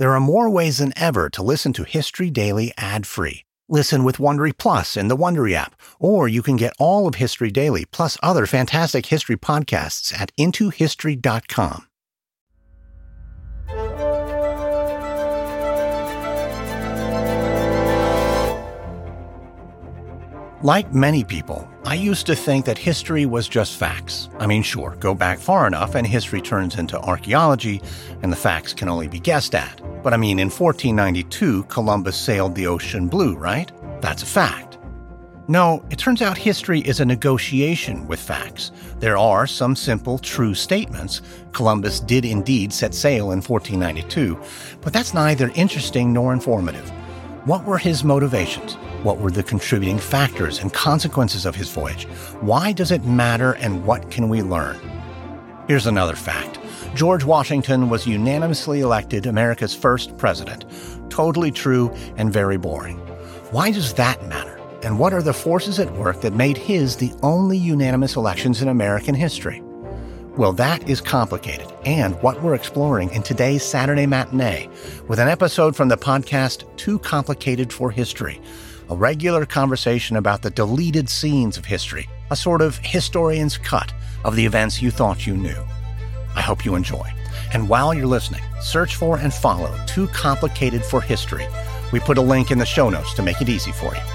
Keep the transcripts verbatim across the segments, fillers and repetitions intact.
There are more ways than ever to listen to History Daily ad-free. Listen with Wondery Plus in the Wondery app, or you can get all of History Daily plus other fantastic history podcasts at into history dot com. Like many people, I used to think that history was just facts. I mean, sure, go back far enough and history turns into archaeology, and the facts can only be guessed at. But I mean, in fourteen ninety-two, Columbus sailed the ocean blue, right? That's a fact. No, it turns out history is a negotiation with facts. There are some simple, true statements. Columbus did indeed set sail in fourteen ninety-two, but that's neither interesting nor informative. What were his motivations? What were the contributing factors and consequences of his voyage? Why does it matter, and what can we learn? Here's another fact. George Washington was unanimously elected America's first president. Totally true and very boring. Why does that matter? And what are the forces at work that made his the only unanimous elections in American history? Well, that is complicated, and what we're exploring in today's Saturday Matinee with an episode from the podcast Too Complicated for History, a regular conversation about the deleted scenes of history, a sort of historian's cut of the events you thought you knew. I hope you enjoy. And while you're listening, search for and follow Too Complicated for History. We put a link in the show notes to make it easy for you.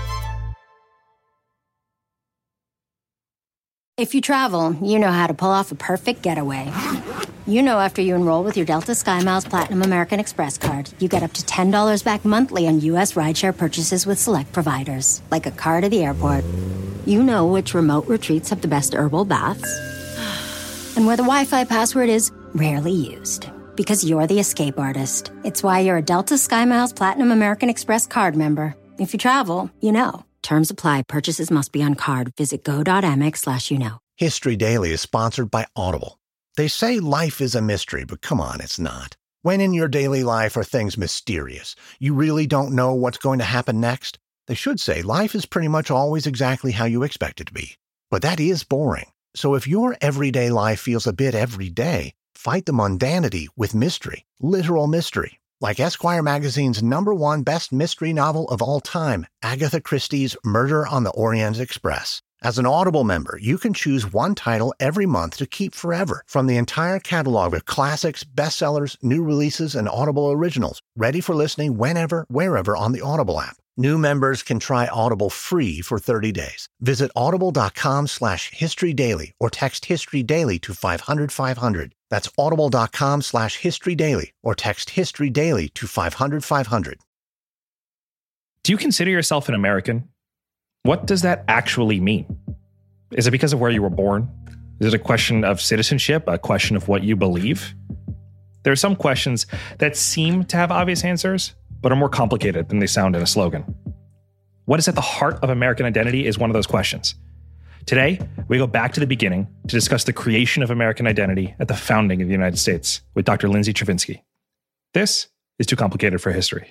If you travel, you know how to pull off a perfect getaway. You know after you enroll with your Delta SkyMiles Platinum American Express card, you get up to ten dollars back monthly on U S rideshare purchases with select providers, like a car to the airport. You know which remote retreats have the best herbal baths, and where the Wi-Fi password is rarely used, because you're the escape artist. It's why you're a Delta SkyMiles Platinum American Express card member. If you travel, you know. Terms apply. Purchases must be on card. Visit go.amex slash you know. History Daily is sponsored by Audible. They say life is a mystery, but come on, it's not. When in your daily life are things mysterious, you really don't know what's going to happen next? They should say life is pretty much always exactly how you expect it to be. But that is boring. So if your everyday life feels a bit everyday, fight the mundanity with mystery, literal mystery. Like Esquire magazine's number one best mystery novel of all time, Agatha Christie's Murder on the Orient Express. As an Audible member, you can choose one title every month to keep forever from the entire catalog of classics, bestsellers, new releases, and Audible originals, ready for listening whenever, wherever on the Audible app. New members can try Audible free for thirty days. Visit audible.com slash history daily or text history daily to five hundred five hundred. That's audible.com slash history daily or text history daily to five hundred five hundred. Do you consider yourself an American? What does that actually mean? Is it because of where you were born? Is it a question of citizenship, a question of what you believe? There are some questions that seem to have obvious answers, but are more complicated than they sound in a slogan. What is at the heart of American identity is one of those questions. Today, we go back to the beginning to discuss the creation of American identity at the founding of the United States with Doctor Lindsay Chervinsky. This is Too Complicated for History.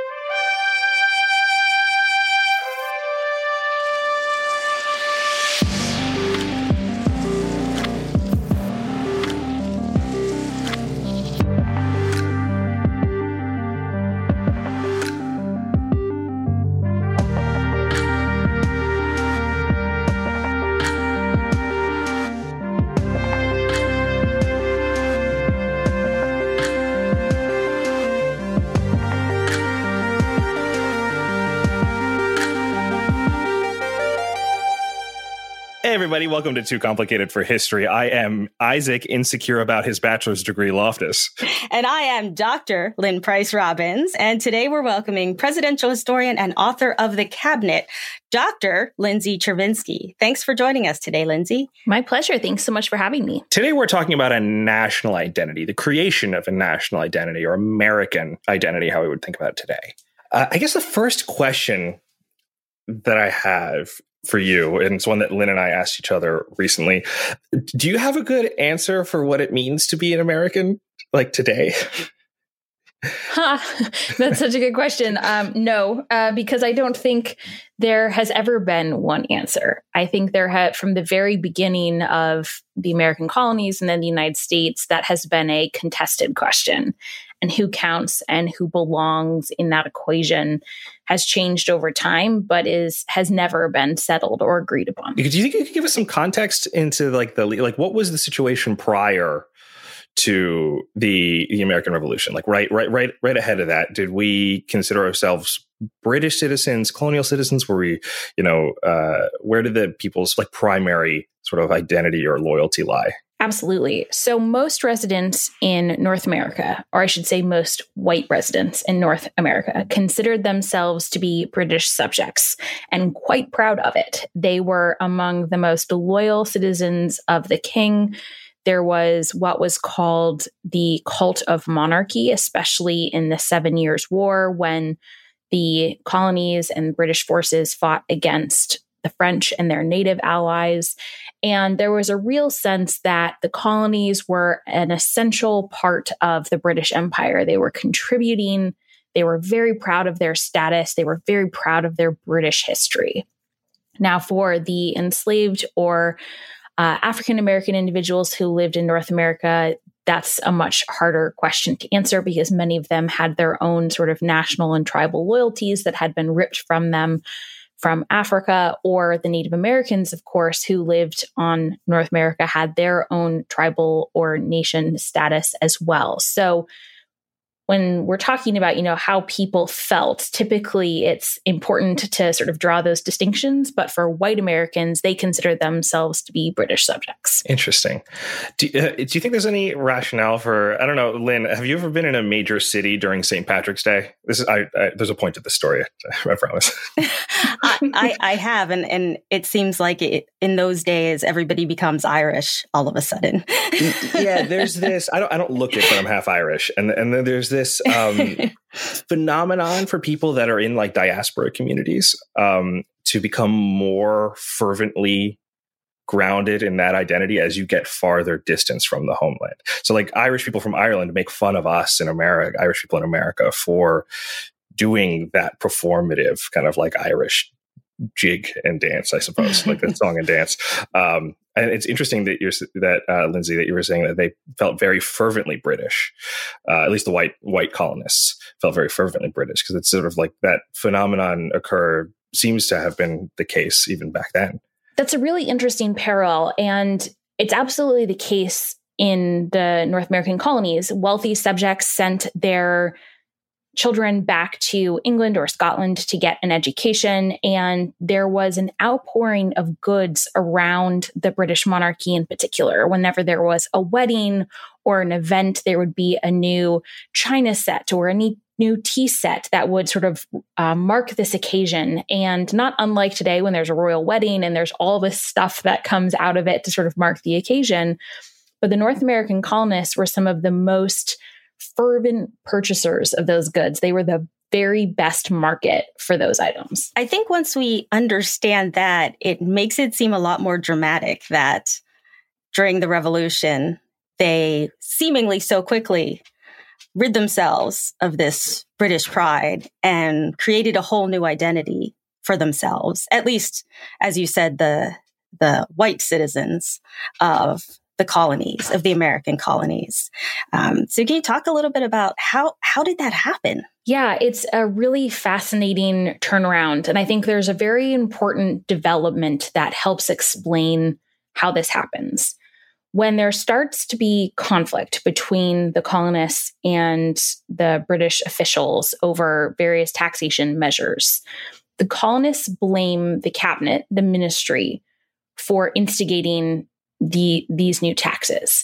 Hey, everybody. Welcome to Too Complicated for History. I am Isaac, insecure about his bachelor's degree, Loftus. And I am Doctor Lynn Price Robbins. And today we're welcoming presidential historian and author of The Cabinet, Doctor Lindsay Chervinsky. Thanks for joining us today, Lindsay. My pleasure. Thanks so much for having me. Today we're talking about a national identity, the creation of a national identity or American identity, how we would think about it today. Uh, I guess the first question that I have for you, and it's one that Lynn and I asked each other recently. Do you have a good answer for what it means to be an American, like today? Huh, that's such a good question. Um, no, uh, because I don't think there has ever been one answer. I think there had, from the very beginning of the American colonies and then the United States, that has been a contested question. and who counts and who belongs in that equation has changed over time, but is has never been settled or agreed upon. Do you think you could give us some context into like the like what was the situation prior to the the American Revolution? Like right right right right ahead of that, did we consider ourselves British citizens, colonial citizens? Were we, you know, uh, where did the people's like primary sort of identity or loyalty lie? Absolutely. So most residents in North America, or I should say most white residents in North America, considered themselves to be British subjects and quite proud of it. They were among the most loyal citizens of the king. There was what was called the cult of monarchy, especially in the Seven Years' War, when the colonies and British forces fought against the French and their native allies. And there was a real sense that the colonies were an essential part of the British Empire. They were contributing. They were very proud of their status. They were very proud of their British history. Now, for the enslaved or uh, African-American individuals who lived in North America, that's a much harder question to answer because many of them had their own sort of national and tribal loyalties that had been ripped from them from Africa, or the Native Americans, of course, who lived on North America had their own tribal or nation status as well. So when we're talking about, you know, how people felt, typically it's important to sort of draw those distinctions. But for white Americans, they consider themselves to be British subjects. Interesting. Do, uh, do you think there's any rationale for, I don't know, Lynn, have you ever been in a major city during Saint Patrick's Day? This is, I, I there's a point to this story, I promise. I, I, I have, and, and it seems like it, in those days, everybody becomes Irish all of a sudden. Yeah, there's this, I don't, I don't look it, but I'm half Irish. And, and then there's this this um, phenomenon for people that are in like diaspora communities um, to become more fervently grounded in that identity as you get farther distance from the homeland. So like Irish people from Ireland make fun of us in America, Irish people in America, for doing that performative kind of like Irish jig and dance, I suppose, like that song and dance. Um, and it's interesting that you're that uh, Lindsay, that you were saying that they felt very fervently British. Uh, at least the white white colonists felt very fervently British, because it's sort of like that phenomenon occurred seems to have been the case even back then. That's a really interesting parallel, and it's absolutely the case in the North American colonies. Wealthy subjects sent their children back to England or Scotland to get an education. And there was an outpouring of goods around the British monarchy in particular. Whenever there was a wedding or an event, there would be a new china set or a new tea set that would sort of uh, mark this occasion. And not unlike today, when there's a royal wedding and there's all this stuff that comes out of it to sort of mark the occasion. But the North American colonists were some of the most fervent purchasers of those goods. They were the very best market for those items. I think once we understand that, it makes it seem a lot more dramatic that during the Revolution, they seemingly so quickly rid themselves of this British pride and created a whole new identity for themselves. At least, as you said, the the white citizens of the colonies, of the American colonies. Um, so can you talk a little bit about how, how did that happen? Yeah, it's a really fascinating turnaround. And I think there's a very important development that helps explain how this happens. When there starts to be conflict between the colonists and the British officials over various taxation measures, the colonists blame the cabinet, the ministry, for instigating the these new taxes.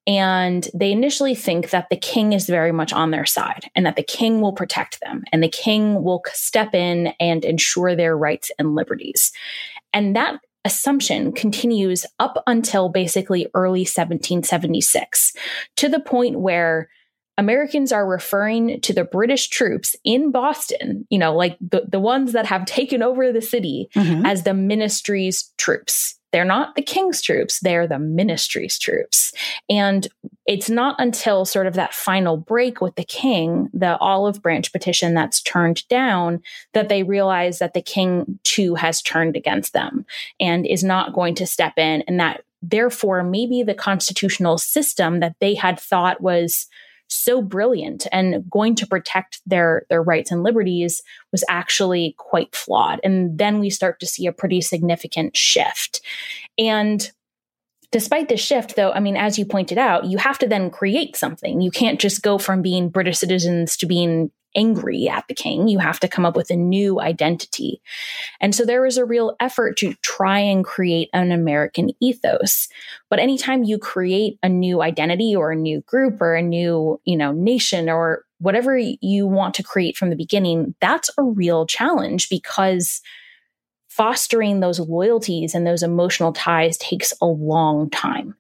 And they initially think that the king is very much on their side and that the king will protect them and the king will step in and ensure their rights and liberties. And that assumption continues up until basically early seventeen seventy-six, to the point where Americans are referring to the British troops in Boston, you know, like the, the ones that have taken over the city, mm-hmm. as the ministry's troops. They're not the king's troops, they're the ministry's troops. And it's not until sort of that final break with the king, the olive branch petition that's turned down, that they realize that the king too has turned against them and is not going to step in. And that therefore maybe the constitutional system that they had thought was so brilliant and going to protect their, their rights and liberties was actually quite flawed. And then we start to see a pretty significant shift. And despite this shift, though, I mean, as you pointed out, you have to then create something. You can't just go from being British citizens to being angry at the king. You have to come up with a new identity. And so there was a real effort to try and create an American ethos. But anytime you create a new identity or a new group or a new, you know, nation or whatever you want to create from the beginning, that's a real challenge, because fostering those loyalties and those emotional ties takes a long time.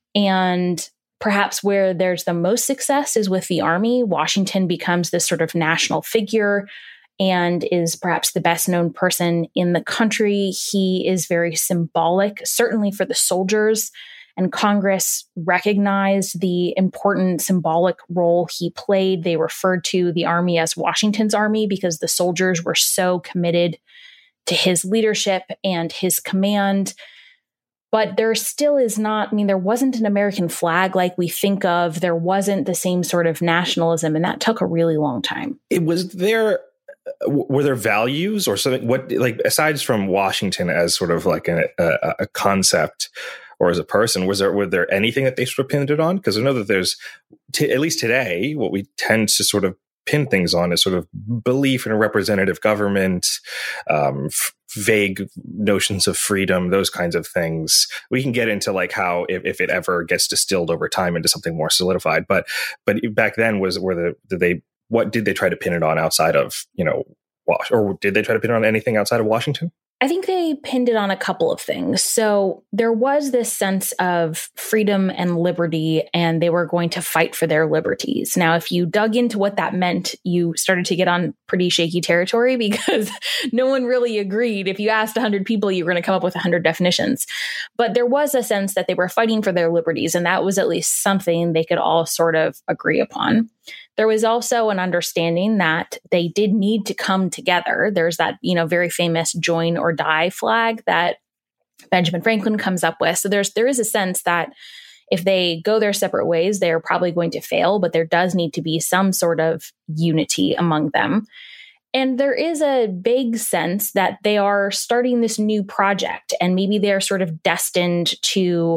And perhaps where there's the most success is with the army. Washington becomes this sort of national figure and is perhaps the best known person in the country. He is very symbolic, certainly for the soldiers, and Congress recognized the important symbolic role he played. They referred to the army as Washington's army because the soldiers were so committed to his leadership and his command. But there still is not, I mean, there wasn't an American flag like we think of. There wasn't the same sort of nationalism, and that took a really long time. It was there, were there values or something? What, like, aside from Washington as sort of like a, a, a concept or as a person, was there, were there anything that they sort of pinned it on? Because I know that there's, t- at least today, what we tend to sort of pin things on is sort of belief in a representative government, um, f- vague notions of freedom, those kinds of things. We can get into like how if, if it ever gets distilled over time into something more solidified. But but back then, was were the did they what did they try to pin it on outside of, you know, or did they try to pin it on anything outside of Washington? I think they pinned it on a couple of things. So there was this sense of freedom and liberty, and they were going to fight for their liberties. Now, if you dug into what that meant, you started to get on pretty shaky territory because no one really agreed. If you asked one hundred people, you were going to come up with one hundred definitions. But there was a sense that they were fighting for their liberties, and that was at least something they could all sort of agree upon. There was also an understanding that they did need to come together. There's that, you know, very famous join or die flag that Benjamin Franklin comes up with. So there's there is a sense that if they go their separate ways, they are probably going to fail, but there does need to be some sort of unity among them. And there is a vague sense that they are starting this new project, and maybe they're sort of destined to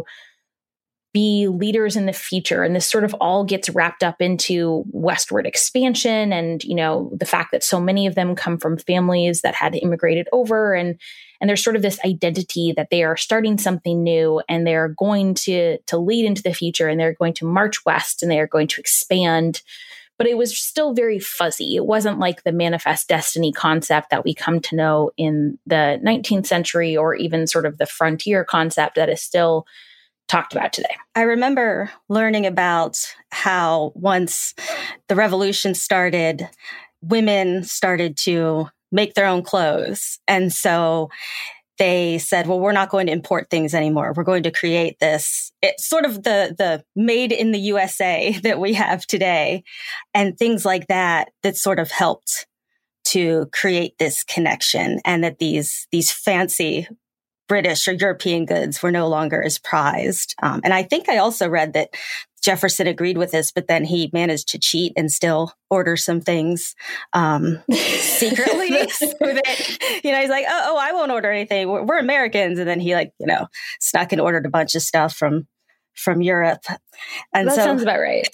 be leaders in the future. And this sort of all gets wrapped up into westward expansion and, you know, the fact that so many of them come from families that had immigrated over, and and there's sort of this identity that they are starting something new, and they're going to to lead into the future, and they're going to march west, and they are going to expand. But it was still very fuzzy. It wasn't like the manifest destiny concept that we come to know in the nineteenth century, or even sort of the frontier concept that is still talked about today. I remember learning about how once the revolution started, women started to make their own clothes. And so they said, well, we're not going to import things anymore. We're going to create this. It's sort of the, the made in the U S A that we have today, and things like that, that sort of helped to create this connection, and that these, these fancy British or European goods were no longer as prized. Um, and I think I also read that Jefferson agreed with this, but then he managed to cheat and still order some things um, secretly. So that, you know, he's like, oh, oh, I won't order anything. We're, we're Americans. And then he, like, you know, snuck and ordered a bunch of stuff from from Europe. And that so, sounds about right.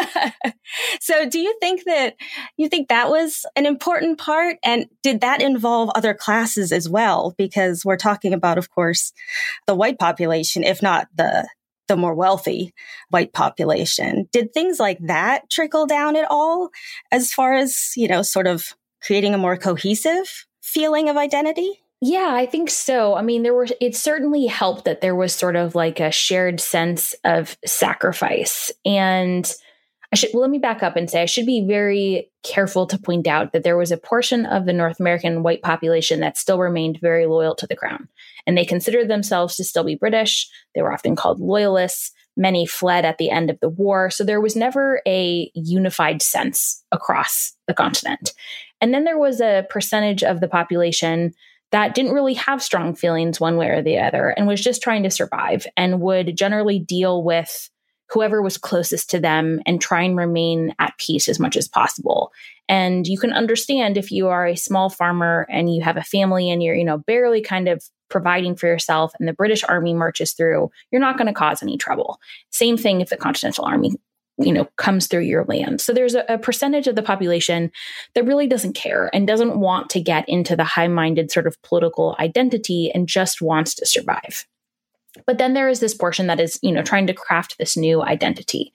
So do you think that you think that was an important part? And did that involve other classes as well? Because we're talking about, of course, the white population, if not the the more wealthy white population. Did things like that trickle down at all as far as, you know, sort of creating a more cohesive feeling of identity? Yeah, I think so. I mean, there were, it certainly helped that there was sort of like a shared sense of sacrifice. And I should, well, let me back up and say I should be very careful to point out that there was a portion of the North American white population that still remained very loyal to the crown. And they considered themselves to still be British. They were often called loyalists. Many fled at the end of the war. So there was never a unified sense across the continent. And then there was a percentage of the population that didn't really have strong feelings one way or the other and was just trying to survive and would generally deal with whoever was closest to them and try and remain at peace as much as possible. And you can understand if you are a small farmer and you have a family and you're, you know, barely kind of providing for yourself and the British Army marches through, you're not going to cause any trouble. Same thing if the Continental Army, you know, comes through your land. So there's a, a percentage of the population that really doesn't care and doesn't want to get into the high-minded sort of political identity and just wants to survive. But then there is this portion that is, you know, trying to craft this new identity.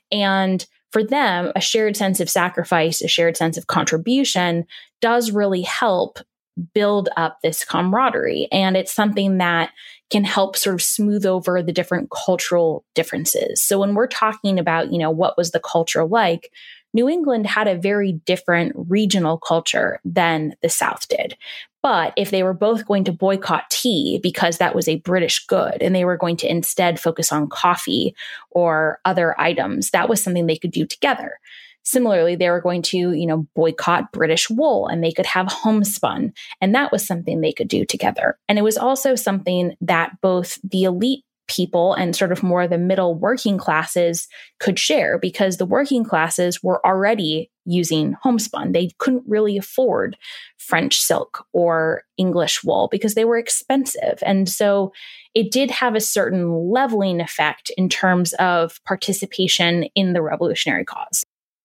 And for them, a shared sense of sacrifice, a shared sense of contribution does really help build up this camaraderie. And it's something that can help sort of smooth over the different cultural differences. So when we're talking about, you know, what was the culture like, New England had a very different regional culture than the South did. But if they were both going to boycott tea because that was a British good and they were going to instead focus on coffee or other items, that was something they could do together. Similarly, they were going to, you know, boycott British wool and they could have homespun. And that was something they could do together. And it was also something that both the elite people and sort of more the middle working classes could share because the working classes were already using homespun. They couldn't really afford French silk or English wool because they were expensive. And so it did have a certain leveling effect in terms of participation in the revolutionary cause.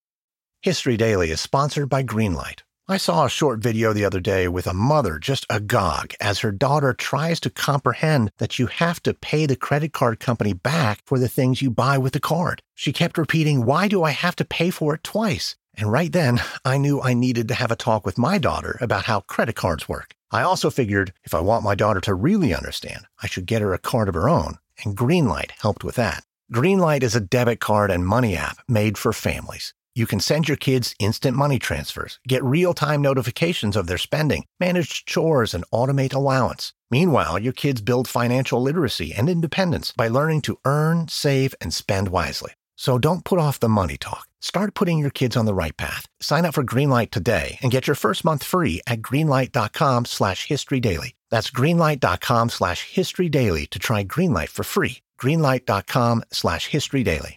History Daily is sponsored by Greenlight. I saw a short video the other day with a mother just agog as her daughter tries to comprehend that you have to pay the credit card company back for the things you buy with the card. She kept repeating, "Why do I have to pay for it twice?" And right then, I knew I needed to have a talk with my daughter about how credit cards work. I also figured if I want my daughter to really understand, I should get her a card of her own, and Greenlight helped with that. Greenlight is a debit card and money app made for families. You can send your kids instant money transfers, get real-time notifications of their spending, manage chores, and automate allowance. Meanwhile, your kids build financial literacy and independence by learning to earn, save, and spend wisely. So don't put off the money talk. Start putting your kids on the right path. Sign up for Greenlight today and get your first month free at greenlight.com slash historydaily. That's greenlight.com slash historydaily to try Greenlight for free. greenlight.com slash historydaily.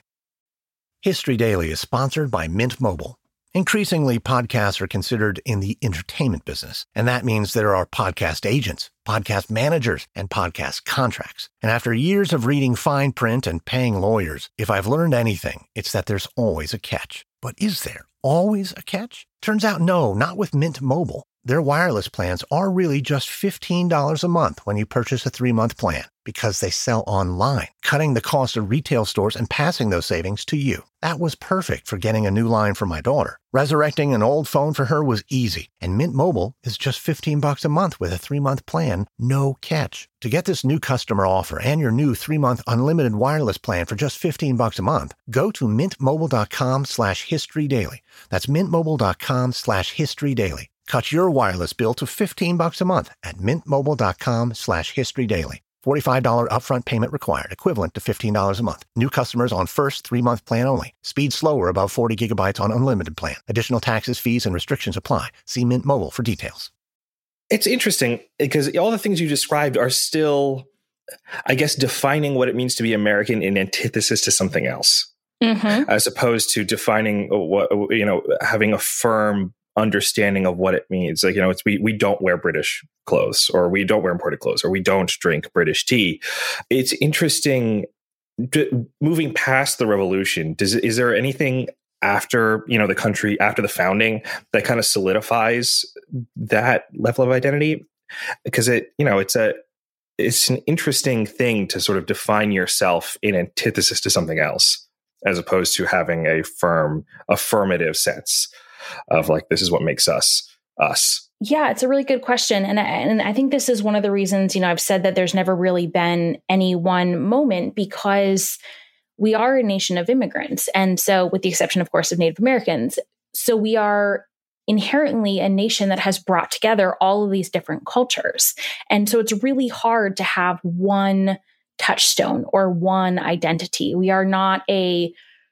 History Daily is sponsored by Mint Mobile. Increasingly, podcasts are considered in the entertainment business, and that means there are podcast agents, podcast managers, and podcast contracts. And after years of reading fine print and paying lawyers, if I've learned anything, it's that there's always a catch. But is there always a catch? Turns out no, not with Mint Mobile. Their wireless plans are really just fifteen dollars a month when you purchase a three-month plan because they sell online, cutting the cost of retail stores and passing those savings to you. That was perfect for getting a new line for my daughter. Resurrecting an old phone for her was easy, and Mint Mobile is just fifteen bucks a month with a three-month plan, no catch. To get this new customer offer and your new three-month unlimited wireless plan for just fifteen bucks a month, go to mintmobile.com slash historydaily. That's mintmobile.com slash historydaily. Cut your wireless bill to fifteen bucks a month at mintmobile.com slash historydaily. forty-five dollars upfront payment required, equivalent to fifteen dollars a month. New customers on first three-month plan only. Speed slower above forty gigabytes on unlimited plan. Additional taxes, fees, and restrictions apply. See Mint Mobile for details. It's interesting because all the things you described are still, I guess, defining what it means to be American in antithesis to something else, mm-hmm. as opposed to defining what, you know, having a firm understanding of what it means. Like, you know, it's we we don't wear British clothes, or we don't wear imported clothes, or we don't drink British tea. It's interesting d- moving past the revolution. Does is there anything after, you know, the country, after the founding, that kind of solidifies that level of identity? Because it, you know, it's a it's an interesting thing to sort of define yourself in antithesis to something else, as opposed to having a firm affirmative sense of like, this is what makes us us. Yeah, it's a really good question. And I, and I think this is one of the reasons, you know, I've said that there's never really been any one moment, because we are a nation of immigrants. And so, with the exception, of course, of Native Americans, so we are inherently a nation that has brought together all of these different cultures. And so it's really hard to have one touchstone or one identity. We are not a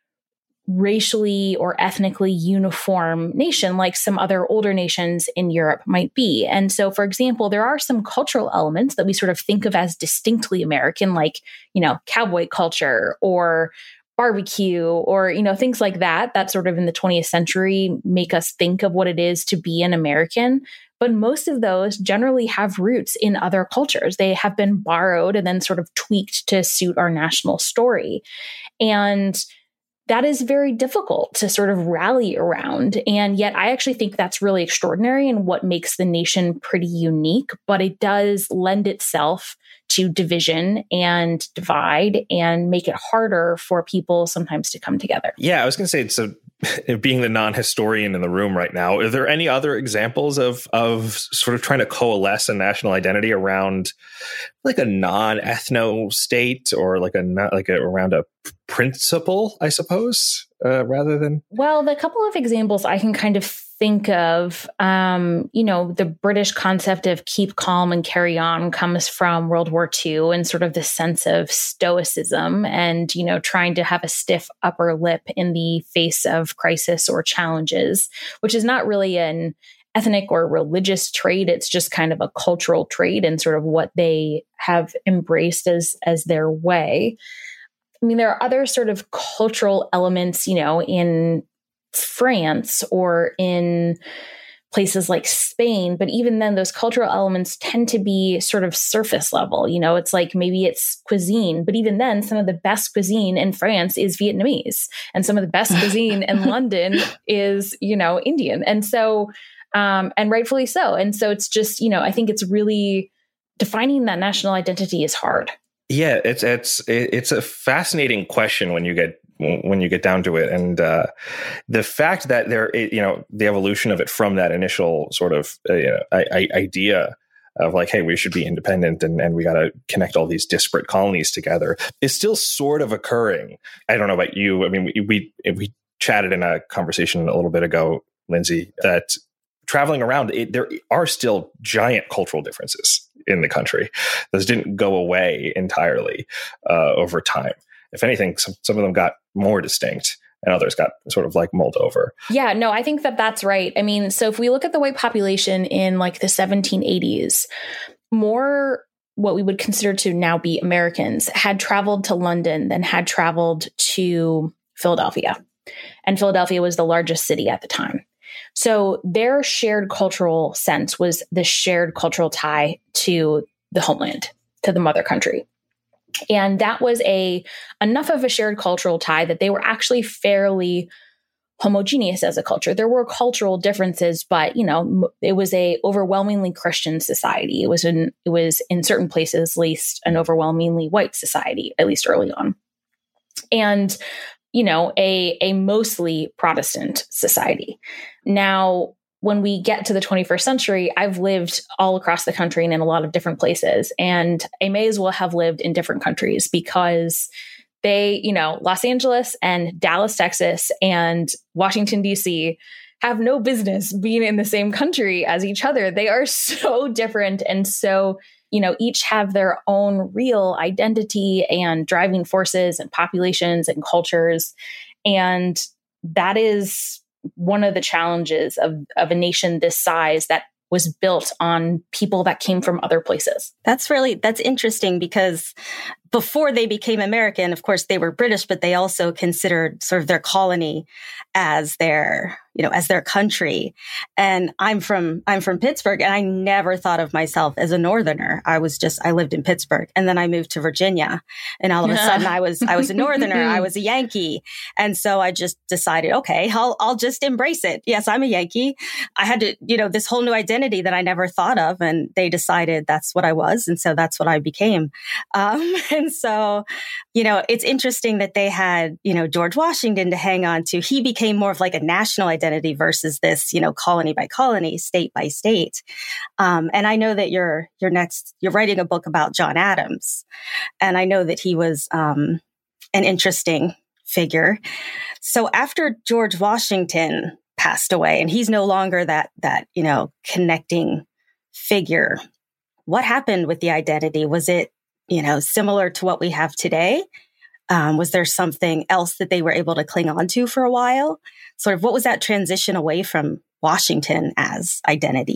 racially or ethnically uniform nation like some other older nations in Europe might be. And so, for example, there are some cultural elements that we sort of think of as distinctly American, like, you know, cowboy culture or barbecue or, you know, things like that, that sort of in the twentieth century make us think of what it is to be an American. But most of those generally have roots in other cultures. They have been borrowed and then sort of tweaked to suit our national story. And that is very difficult to sort of rally around. And yet I actually think that's really extraordinary and what makes the nation pretty unique. But it does lend itself to division and divide and make it harder for people sometimes to come together. Yeah, I was going to say, so being the non-historian in the room right now, are there any other examples of of sort of trying to coalesce a national identity around like a non-ethno state or like a not like a, around a principle, I suppose, uh, rather than? Well, the couple of examples I can kind of think of, um, you know, the British concept of keep calm and carry on comes from World War Two and sort of this sense of stoicism and, you know, trying to have a stiff upper lip in the face of crisis or challenges, which is not really an ethnic or religious trait. It's just kind of a cultural trait and sort of what they have embraced as, as their way. I mean, there are other sort of cultural elements, you know, in France or in places like Spain, but even then those cultural elements tend to be sort of surface level. You know, it's like maybe it's cuisine, but even then some of the best cuisine in France is Vietnamese and some of the best cuisine in London is, you know, Indian. And so, um, and rightfully so. And so it's just, you know, I think it's really defining that national identity is hard. Yeah, it's it's it's a fascinating question when you get when you get down to it, and uh, the fact that there, you know, the evolution of it from that initial sort of uh, you know, I, I, idea of like, hey, we should be independent and, and we got to connect all these disparate colonies together is still sort of occurring. I don't know about you. I mean, we we, we chatted in a conversation a little bit ago, Lindsay, that traveling around, it, there are still giant cultural differences in the country. Those didn't go away entirely uh, over time. If anything, some, some of them got more distinct and others got sort of like mulled over. Yeah, no, I think that that's right. I mean, so if we look at the white population in like the seventeen eighties, more what we would consider to now be Americans had traveled to London than had traveled to Philadelphia. And Philadelphia was the largest city at the time. So their shared cultural sense was the shared cultural tie to the homeland, to the mother country. And that was a enough of a shared cultural tie that they were actually fairly homogeneous as a culture. There were cultural differences, but, you know, it was a overwhelmingly Christian society. It was in, it was in certain places, at least an overwhelmingly white society, at least early on. And you know, a, a mostly Protestant society. Now, when we get to the twenty-first century, I've lived all across the country and in a lot of different places. And I may as well have lived in different countries because they, you know, Los Angeles and Dallas, Texas, and Washington, D C have no business being in the same country as each other. They are so different and so, you know, each have their own real identity and driving forces and populations and cultures. And that is one of the challenges of, of a nation this size that was built on people that came from other places. That's really, that's interesting because before they became American, of course, they were British, but they also considered sort of their colony as their, you know, as their country. And I'm from, I'm from Pittsburgh, and I never thought of myself as a Northerner. I was just, I lived in Pittsburgh, and then I moved to Virginia, and all of a sudden I was, I was a Northerner. I was a Yankee. And so I just decided, okay, I'll, I'll just embrace it. Yes, I'm a Yankee. I had to, you know, this whole new identity that I never thought of, and they decided that's what I was. And so that's what I became. Um, and so, you know, it's interesting that they had, you know, George Washington to hang on to. He became more of like a national identity versus this, you know, colony by colony, state by state. Um, and I know that you're, you're next, you're writing a book about John Adams. And I know that he was um, an interesting figure. So after George Washington passed away, and he's no longer that, that, you know, connecting figure, what happened with the identity? Was it, you know, similar to what we have today? Um, was there something else that they were able to cling on to for a while? Sort of what was that transition away from Washington as identity?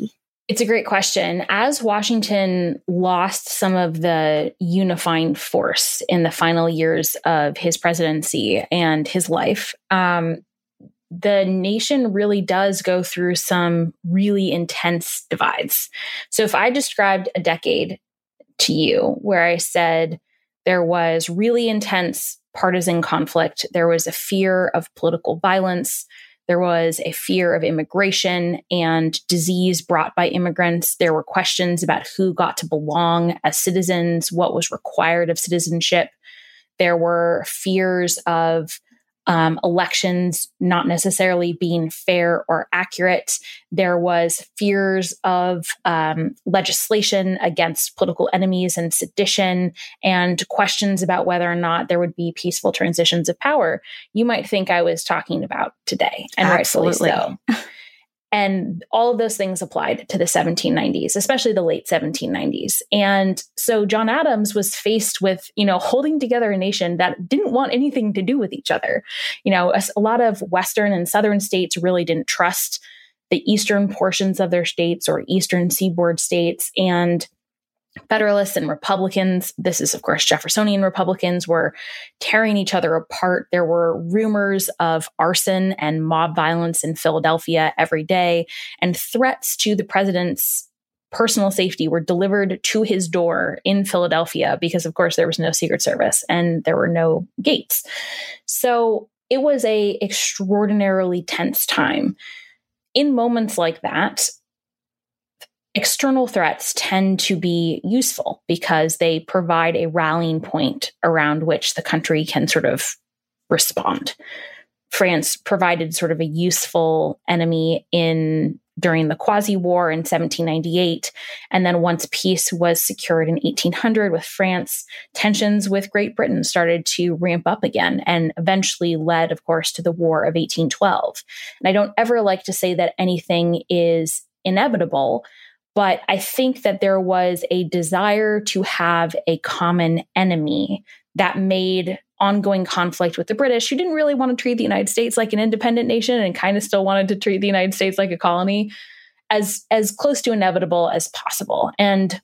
It's a great question. As Washington lost some of the unifying force in the final years of his presidency and his life, um, the nation really does go through some really intense divides. So if I described a decade to you where I said there was really intense partisan conflict, there was a fear of political violence, there was a fear of immigration and disease brought by immigrants. There were questions about who got to belong as citizens, what was required of citizenship. There were fears of um, elections not necessarily being fair or accurate. There was fears of um, legislation against political enemies and sedition, and questions about whether or not there would be peaceful transitions of power. You might think I was talking about today, and Absolutely. rightfully so. And all of those things applied to the seventeen nineties, especially the late seventeen nineties. And so John Adams was faced with, you know, holding together a nation that didn't want anything to do with each other. You know, a, a lot of Western and Southern states really didn't trust the Eastern portions of their states or Eastern seaboard states. And Federalists and Republicans, this is, of course, Jeffersonian Republicans, were tearing each other apart. There were rumors of arson and mob violence in Philadelphia every day, and threats to the president's personal safety were delivered to his door in Philadelphia because, of course, there was no Secret Service and there were no gates. So it was a extraordinarily tense time. In moments like that, external threats tend to be useful because they provide a rallying point around which the country can sort of respond. France provided sort of a useful enemy in during the Quasi-War in seventeen ninety-eight. And then once peace was secured in eighteen hundred with France, tensions with Great Britain started to ramp up again and eventually led, of course, to the War of eighteen twelve. And I don't ever like to say that anything is inevitable, but I think that there was a desire to have a common enemy that made ongoing conflict with the British, who didn't really want to treat the United States like an independent nation and kind of still wanted to treat the United States like a colony, as, as close to inevitable as possible. And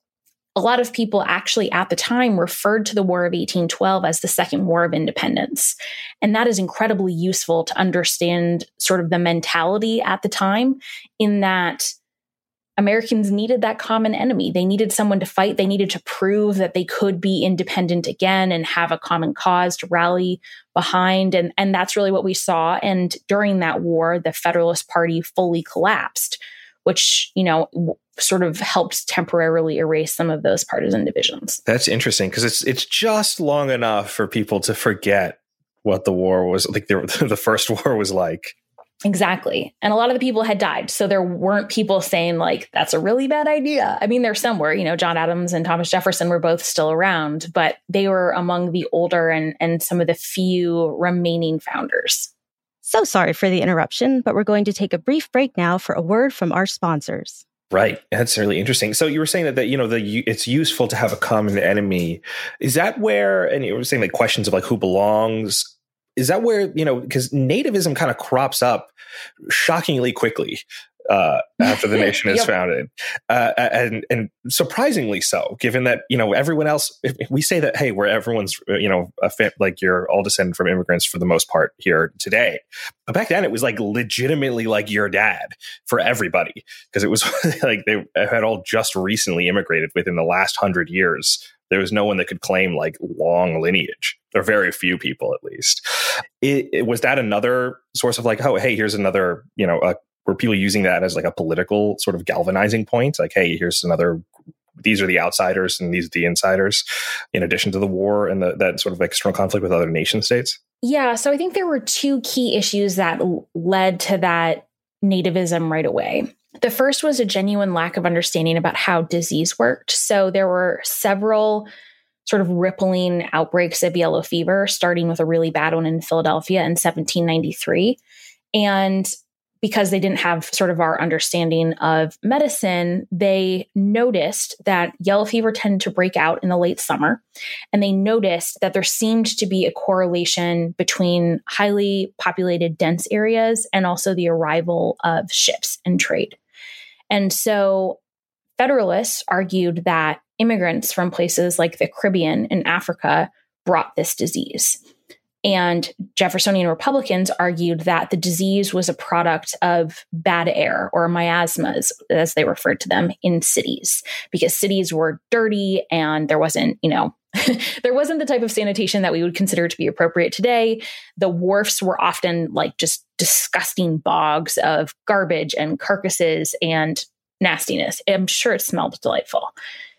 a lot of people actually at the time referred to the War of eighteen twelve as the Second War of Independence. And that is incredibly useful to understand sort of the mentality at the time, in that Americans needed that common enemy. They needed someone to fight. They needed to prove that they could be independent again and have a common cause to rally behind. And, and that's really what we saw. And during that war, the Federalist Party fully collapsed, which, you know, w- sort of helped temporarily erase some of those partisan divisions. That's interesting because it's it's just long enough for people to forget what the war was like. The, the first war was like. Exactly. And a lot of the people had died. So there weren't people saying like, that's a really bad idea. I mean, there some were, you know, John Adams and Thomas Jefferson were both still around, but they were among the older and, and some of the few remaining founders. So sorry for the interruption, but we're going to take a brief break now for a word from our sponsors. Right. That's really interesting. So you were saying that, that you know, the it's useful to have a common enemy. Is that where, and you were saying like questions of like who belongs, is that where, you know, because nativism kind of crops up shockingly quickly uh, after the nation is yep. founded. Uh, and, and surprisingly so, given that, you know, everyone else, if, if we say that, hey, we're everyone's, you know, a fa- like you're all descended from immigrants for the most part here today. But back then it was like legitimately like your dad for everybody, because it was like they had all just recently immigrated within the last hundred years. There was no one that could claim like long lineage, or very few people at least. It, it, was that another source of like, oh, hey, here's another, you know, uh, were people using that as like a political sort of galvanizing point? Like, hey, here's another, these are the outsiders and these are the insiders, in addition to the war and the, that sort of external conflict with other nation states? Yeah. So I think there were two key issues that l- led to that nativism right away. The first was a genuine lack of understanding about how disease worked. So there were several sort of rippling outbreaks of yellow fever, starting with a really bad one in Philadelphia in seventeen ninety-three. And because they didn't have sort of our understanding of medicine, they noticed that yellow fever tended to break out in the late summer. And they noticed that there seemed to be a correlation between highly populated, dense areas and also the arrival of ships and trade. And so Federalists argued that immigrants from places like the Caribbean and Africa brought this disease. And Jeffersonian Republicans argued that the disease was a product of bad air, or miasmas, as they referred to them, in cities, because cities were dirty and there wasn't, you know, there wasn't the type of sanitation that we would consider to be appropriate today. The wharfs were often like just disgusting bogs of garbage and carcasses and nastiness. I'm sure it smelled delightful.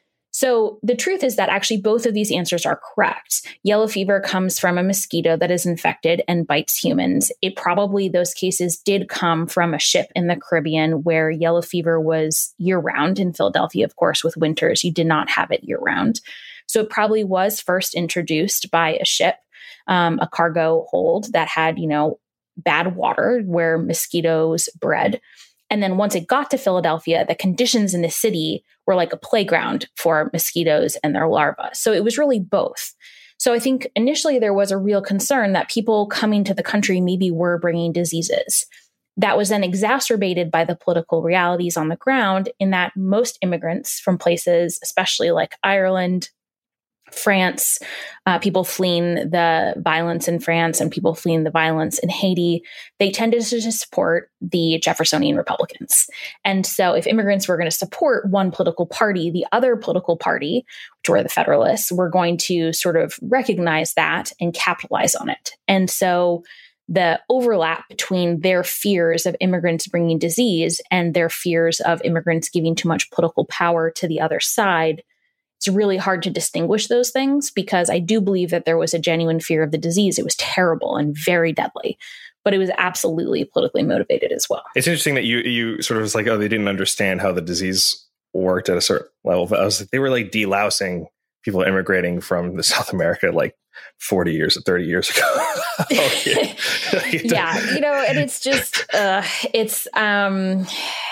So the truth is that actually both of these answers are correct. Yellow fever comes from a mosquito that is infected and bites humans. It probably, those cases did come from a ship in the Caribbean where yellow fever was year-round. In Philadelphia, of course, with winters, you did not have it year-round. So it probably was first introduced by a ship, um, a cargo hold that had, you know, bad water where mosquitoes bred. And then once it got to Philadelphia, the conditions in the city were like a playground for mosquitoes and their larvae. So it was really both. So I think initially there was a real concern that people coming to the country maybe were bringing diseases. That was then exacerbated by the political realities on the ground, in that most immigrants from places, especially like Ireland, France, uh, people fleeing the violence in France and people fleeing the violence in Haiti, they tended to support the Jeffersonian Republicans. And so if immigrants were going to support one political party, the other political party, which were the Federalists, were going to sort of recognize that and capitalize on it. And so the overlap between their fears of immigrants bringing disease and their fears of immigrants giving too much political power to the other side, it's really hard to distinguish those things, because I do believe that there was a genuine fear of the disease. It was terrible and very deadly, but it was absolutely politically motivated as well. It's interesting that you you sort of was like, oh, they didn't understand how the disease worked at a certain level. But I was like, they were like delousing people immigrating from the South America like forty years or thirty years ago. oh, yeah. yeah, you know, and it's just, uh, it's, um,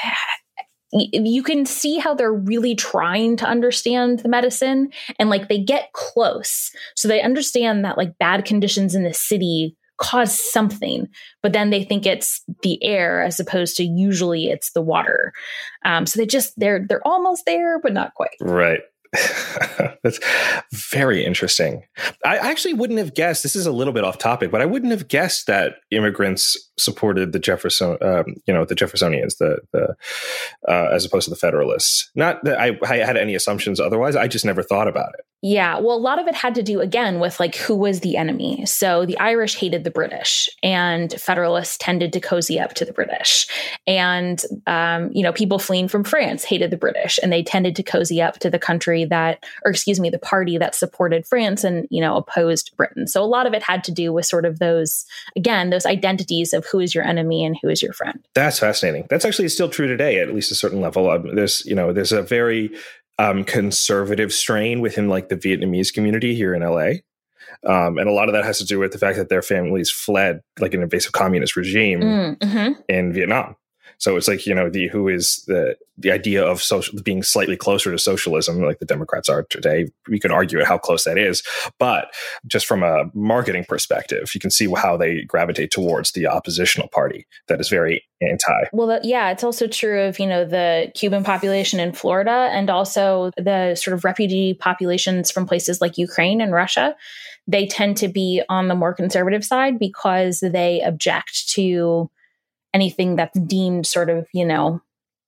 you can see how they're really trying to understand the medicine, and like they get close. So they understand that like bad conditions in the city cause something, but then they think it's the air as opposed to usually it's the water. Um, so they just, they're, they're almost there, but not quite. Right. That's very interesting. I actually wouldn't have guessed, this is a little bit off topic, but I wouldn't have guessed that immigrants supported the Jefferson, um, you know, the Jeffersonians, the, the uh, as opposed to the Federalists. Not that I, I had any assumptions otherwise. I just never thought about it. Yeah, well, a lot of it had to do, again, with like who was the enemy. So the Irish hated the British, and Federalists tended to cozy up to the British. And, um, you know, people fleeing from France hated the British, and they tended to cozy up to the country that, or excuse me, the party that supported France and, you know, opposed Britain. So a lot of it had to do with sort of those, again, those identities of who is your enemy and who is your friend. That's fascinating. That's actually still true today, at least a certain level. Um, there's, you know, there's a very um, conservative strain within like the Vietnamese community here in L A. Um, and a lot of that has to do with the fact that their families fled like an invasive communist regime mm-hmm. in Vietnam. So it's like, you know, the who is the the idea of social being slightly closer to socialism, like the Democrats are today. We could argue at how close that is, but just from a marketing perspective, you can see how they gravitate towards the oppositional party that is very anti. Well, that, yeah, it's also true of, you know, the Cuban population in Florida, and also the sort of refugee populations from places like Ukraine and Russia. They tend to be on the more conservative side because they object to anything that's deemed sort of, you know,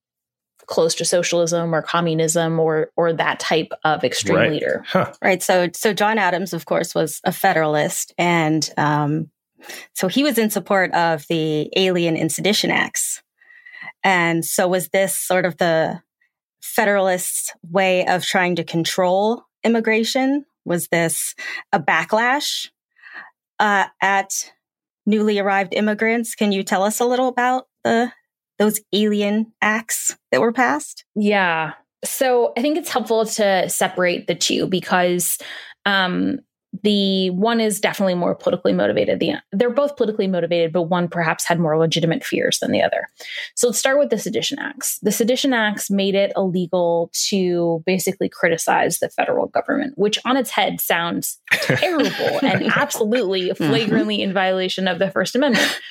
close to socialism or communism or or that type of extreme right. leader. Huh. Right. So so John Adams, of course, was a Federalist. And um, so he was in support of the Alien and Sedition Acts. And so was this sort of the Federalist way of trying to control immigration? Was this a backlash uh, at newly arrived immigrants? Can you tell us a little about the those alien acts that were passed? Yeah. So I think it's helpful to separate the two, because um, the one is definitely more politically motivated. The, they're both politically motivated, but one perhaps had more legitimate fears than the other. So let's start with the Sedition Acts. The Sedition Acts made it illegal to basically criticize the federal government, which on its head sounds terrible and absolutely flagrantly in violation of the First Amendment.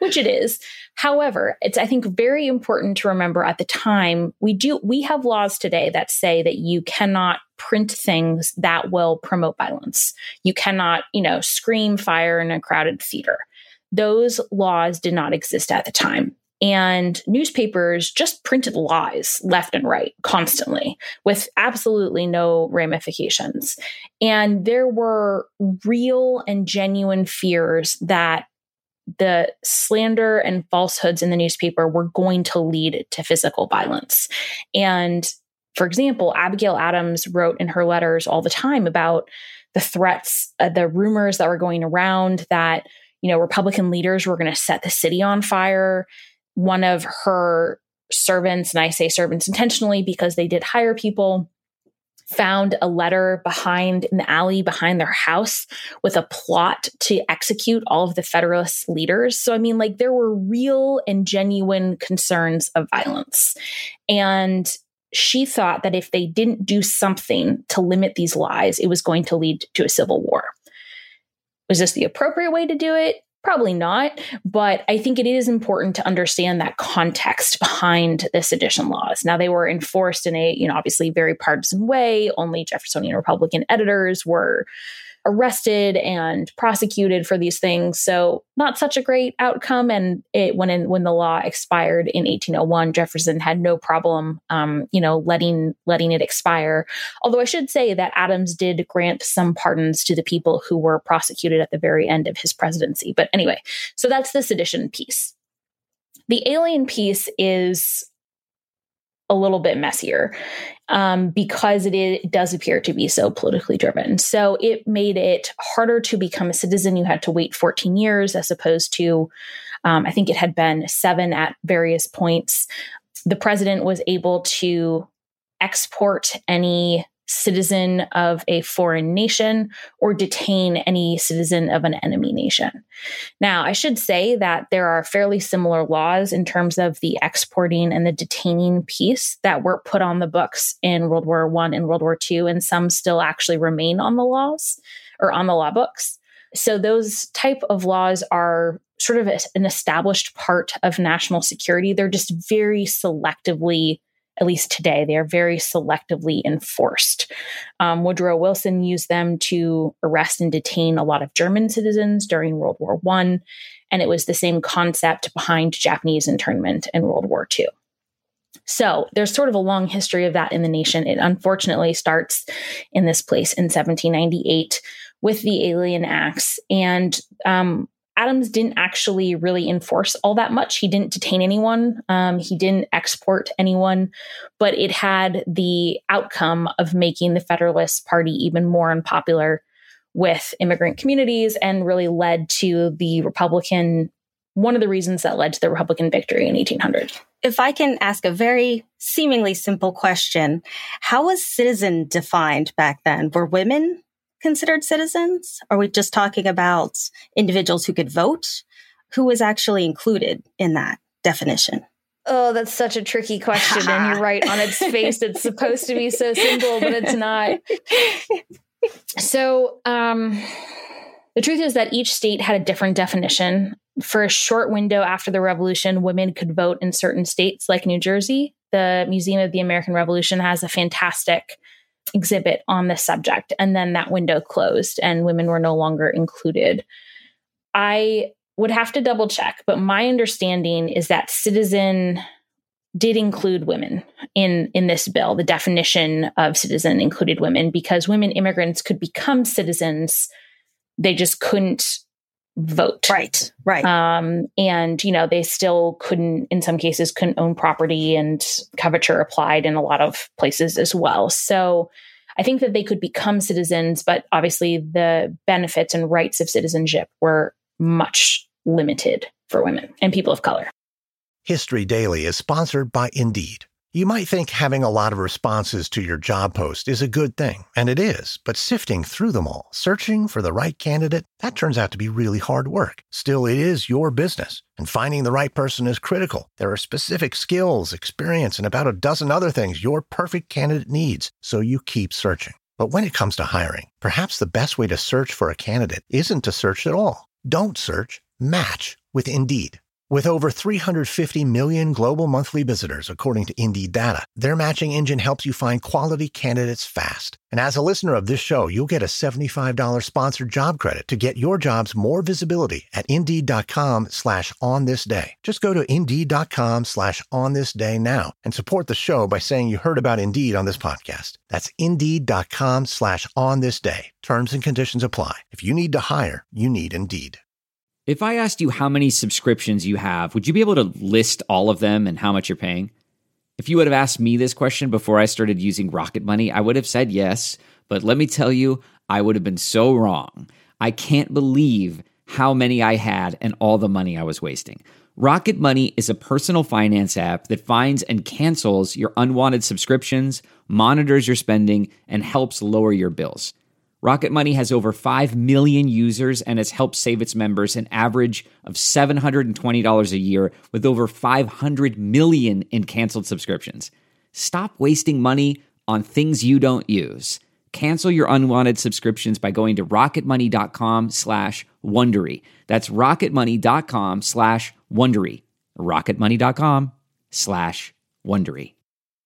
which it is. However, it's, I think, very important to remember at the time, we do, we have laws today that say that you cannot print things that will promote violence. You cannot, you know, scream fire in a crowded theater. Those laws did not exist at the time. And newspapers just printed lies left and right constantly with absolutely no ramifications. And there were real and genuine fears that the slander and falsehoods in the newspaper were going to lead to physical violence. And for example, Abigail Adams wrote in her letters all the time about the threats, uh, the rumors that were going around that, you know, Republican leaders were going to set the city on fire. One of her servants, and I say servants intentionally because they did hire people, found a letter behind in the alley behind their house with a plot to execute all of the Federalist leaders. So, I mean, like, there were real and genuine concerns of violence. And she thought that if they didn't do something to limit these lies, it was going to lead to a civil war. Was this the appropriate way to do it? Probably not, but I think it is important to understand that context behind the sedition laws. Now, they were enforced in a, you know, obviously very partisan way. Only Jeffersonian Republican editors were arrested and prosecuted for these things. So not such a great outcome. And it, when in, when the law expired in eighteen oh one, Jefferson had no problem, um, you know, letting letting it expire. Although I should say that Adams did grant some pardons to the people who were prosecuted at the very end of his presidency. But anyway, so that's the sedition piece. The alien piece is a little bit messier um, because it, is, it does appear to be so politically driven. So it made it harder to become a citizen. You had to wait fourteen years as opposed to, um, I think it had been seven at various points. The president was able to export any citizen of a foreign nation or detain any citizen of an enemy nation. Now, I should say that there are fairly similar laws in terms of the exporting and the detaining piece that were put on the books in World War One and World War Two, and some still actually remain on the laws or on the law books. So those type of laws are sort of an established part of national security. They're just very selectively, at least today, they are very selectively enforced. Um, Woodrow Wilson used them to arrest and detain a lot of German citizens during World War One, and it was the same concept behind Japanese internment in World War Two. So there's sort of a long history of that in the nation. It unfortunately starts in this place in seventeen ninety-eight with the Alien Acts, and um, Adams didn't actually really enforce all that much. He didn't detain anyone. Um, he didn't export anyone, but it had the outcome of making the Federalist Party even more unpopular with immigrant communities and really led to the Republican, one of the reasons that led to the Republican victory in eighteen hundred. If I can ask a very seemingly simple question, how was citizen defined back then? Were women considered citizens? Are we just talking about individuals who could vote? Who was actually included in that definition? Oh, that's such a tricky question. And you're right. On its face, it's supposed to be so simple, but it's not. So um, the truth is that each state had a different definition. For a short window after the Revolution, women could vote in certain states like New Jersey. The Museum of the American Revolution has a fantastic exhibit on this subject. And then that window closed and women were no longer included. I would have to double check, but my understanding is that citizen did include women in, in this bill. The definition of citizen included women because women immigrants could become citizens. They just couldn't vote. Right, right. Um, and, you know, they still couldn't, in some cases, couldn't own property, and coverture applied in a lot of places as well. So I think that they could become citizens, but obviously the benefits and rights of citizenship were much limited for women and people of color. History Daily is sponsored by Indeed. You might think having a lot of responses to your job post is a good thing, and it is, but sifting through them all, searching for the right candidate, that turns out to be really hard work. Still, it is your business, and finding the right person is critical. There are specific skills, experience, and about a dozen other things your perfect candidate needs, so you keep searching. But when it comes to hiring, perhaps the best way to search for a candidate isn't to search at all. Don't search, match with Indeed. With over three hundred fifty million global monthly visitors, according to Indeed data, their matching engine helps you find quality candidates fast. And as a listener of this show, you'll get a seventy-five dollars sponsored job credit to get your jobs more visibility at Indeed.com slash on this day. Just go to Indeed.com slash on this day now and support the show by saying you heard about Indeed on this podcast. That's Indeed.com slash on this day. Terms and conditions apply. If you need to hire, you need Indeed. If I asked you how many subscriptions you have, would you be able to list all of them and how much you're paying? If you would have asked me this question before I started using Rocket Money, I would have said yes, but let me tell you, I would have been so wrong. I can't believe how many I had and all the money I was wasting. Rocket Money is a personal finance app that finds and cancels your unwanted subscriptions, monitors your spending, and helps lower your bills. Rocket Money has over five million users and has helped save its members an average of seven hundred twenty dollars a year with over five hundred million in canceled subscriptions. Stop wasting money on things you don't use. Cancel your unwanted subscriptions by going to rocketmoney.com slash Wondery. That's rocketmoney.com slash Wondery. rocketmoney.com slash Wondery.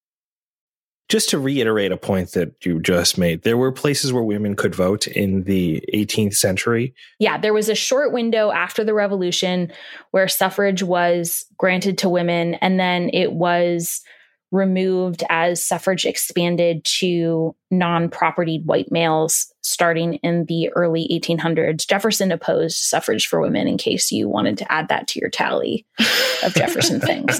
Just to reiterate a point that you just made, there were places where women could vote in the eighteenth century. Yeah, there was a short window after the revolution where suffrage was granted to women, and then it was removed as suffrage expanded to non-propertied white males starting in the early eighteen hundreds. Jefferson opposed suffrage for women, in case you wanted to add that to your tally of Jefferson things.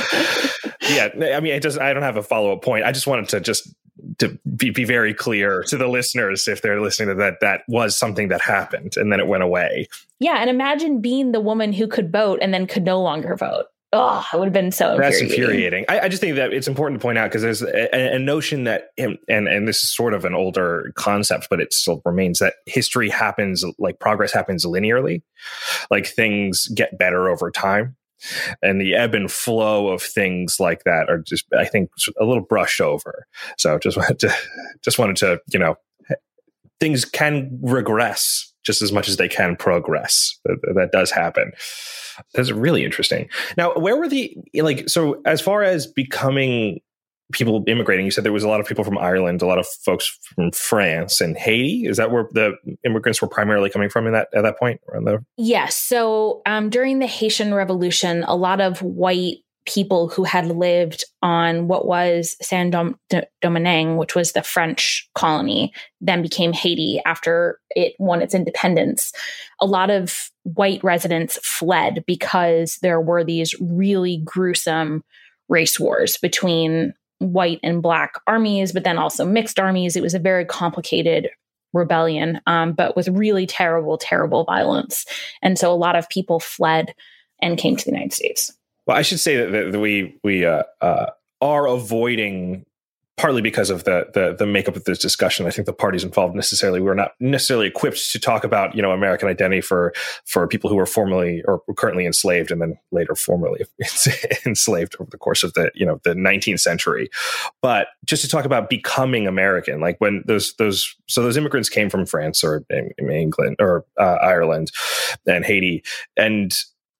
Yeah, I mean, it does. I don't have a follow-up point. I just wanted to just to be, be very clear to the listeners, if they're listening, to that that was something that happened and then it went away. Yeah, and imagine being the woman who could vote and then could no longer vote. Oh, it would have been so infuriating. That's infuriating. I, I just think that it's important to point out, because there's a, a notion that, and and this is sort of an older concept, but it still remains, that history happens, like progress happens linearly, like things get better over time. And the ebb and flow of things like that are just, I think, a little brushed over. So just wanted to, just wanted to, you know, things can regress just as much as they can progress. That, that does happen. That's really interesting. Now, where were the, like, so as far as becoming people immigrating, you said there was a lot of people from Ireland, a lot of folks from France and Haiti. Is that where the immigrants were primarily coming from in that at that point? Around there? Yes. So um, during the Haitian Revolution, a lot of white people who had lived on what was Saint-Domingue, which was the French colony, then became Haiti after it won its independence. A lot of white residents fled because there were these really gruesome race wars between white and black armies, but then also mixed armies. It was a very complicated rebellion, um, but with really terrible, terrible violence. And so a lot of people fled and came to the United States. Well, I should say that, that we we uh, uh, are avoiding, partly because of the, the the makeup of this discussion. I think the parties involved necessarily we're not necessarily equipped to talk about, you know, American identity for for people who were formerly or currently enslaved and then later formerly enslaved over the course of the, you know, the nineteenth century. But just to talk about becoming American, like when those those so those immigrants came from France or in, in England or uh, Ireland and Haiti, and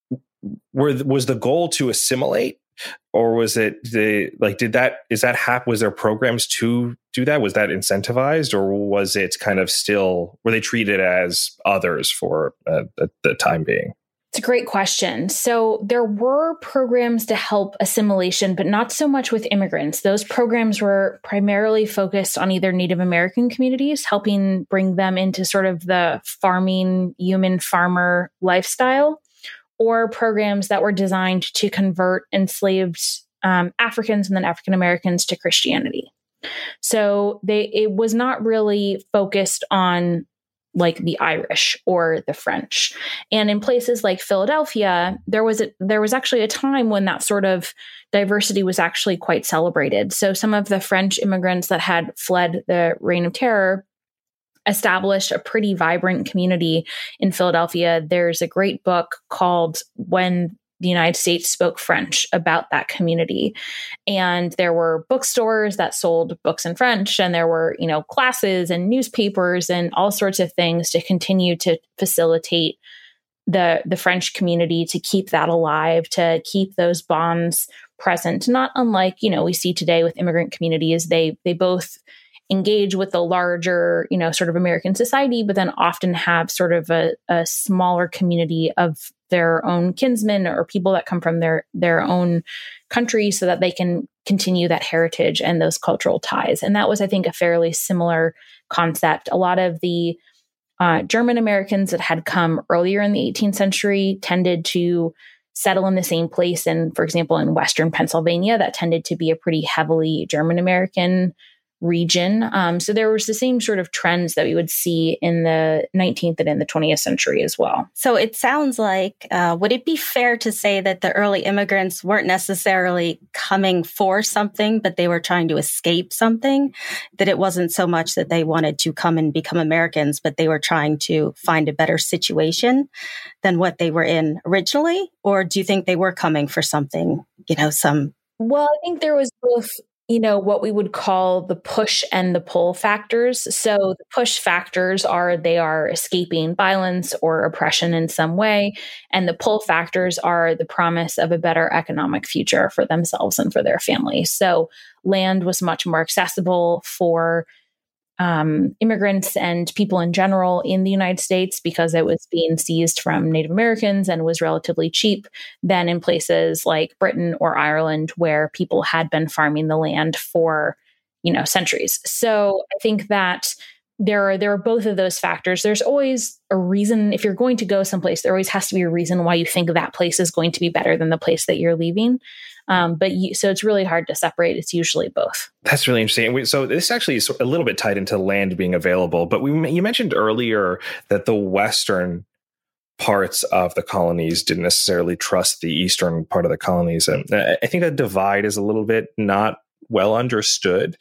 were was the goal to assimilate? Or was it the, like, did that, is that hap, was there programs to do that? Was that incentivized, or was it kind of still, were they treated as others for uh, the, the time being? It's a great question. So there were programs to help assimilation, but not so much with immigrants. Those programs were primarily focused on either Native American communities, helping bring them into sort of the farming, human farmer lifestyle, or programs that were designed to convert enslaved um, Africans and then African Americans to Christianity. So they it was not really focused on like the Irish or the French. And in places like Philadelphia, there was a, there was actually a time when that sort of diversity was actually quite celebrated. So some of the French immigrants that had fled the Reign of Terror established a pretty vibrant community in Philadelphia. There's a great book called When the United States Spoke French about that community. And there were bookstores that sold books in French, and there were, you know, classes and newspapers and all sorts of things to continue to facilitate the the French community to keep that alive, to keep those bonds present. Not unlike, you know, we see today with immigrant communities, they they both engage with the larger, you know, sort of American society, but then often have sort of a, a smaller community of their own kinsmen or people that come from their their own country so that they can continue that heritage and those cultural ties. And that was, I think, a fairly similar concept. A lot of the uh, German Americans that had come earlier in the eighteenth century tended to settle in the same place. And for example, in Western Pennsylvania, that tended to be a pretty heavily German American region. Um, so there was the same sort of trends that we would see in the nineteenth and in the twentieth century as well. So it sounds like, uh, would it be fair to say that the early immigrants weren't necessarily coming for something, but they were trying to escape something? That it wasn't so much that they wanted to come and become Americans, but they were trying to find a better situation than what they were in originally? Or do you think they were coming for something, you know, some... Well, I think there was both, you know, what we would call the push and the pull factors. So the push factors are they are escaping violence or oppression in some way. And the pull factors are the promise of a better economic future for themselves and for their family. So land was much more accessible for um, immigrants and people in general in the United States because it was being seized from Native Americans and was relatively cheap than in places like Britain or Ireland, where people had been farming the land for, you know, centuries. So I think that there are, there are both of those factors. There's always a reason, if you're going to go someplace, there always has to be a reason why you think that place is going to be better than the place that you're leaving. Um, but you, so it's really hard to separate. It's usually both. That's really interesting. We, so this actually is a little bit tied into land being available. But we you mentioned earlier that the western parts of the colonies didn't necessarily trust the eastern part of the colonies, and I think that divide is a little bit not well understood.